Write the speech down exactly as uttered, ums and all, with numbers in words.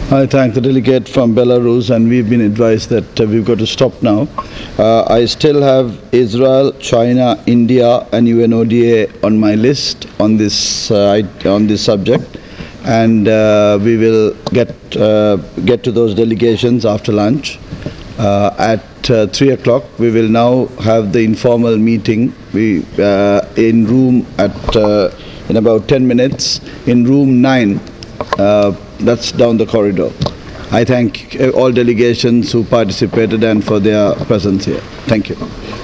I thank the delegate from Belarus, and we've been advised that uh, we've got to stop now. Uh, I still have Israel, China, India, and U N O D A on my list on this uh, on this subject, and uh, we will get uh, get to those delegations after lunch. Uh, at uh, three o'clock, we will now have the informal meeting. We uh, in room at uh, in about ten minutes in room nine. Uh, that's down the corridor. I thank all delegations who participated and for their presence here. Thank you.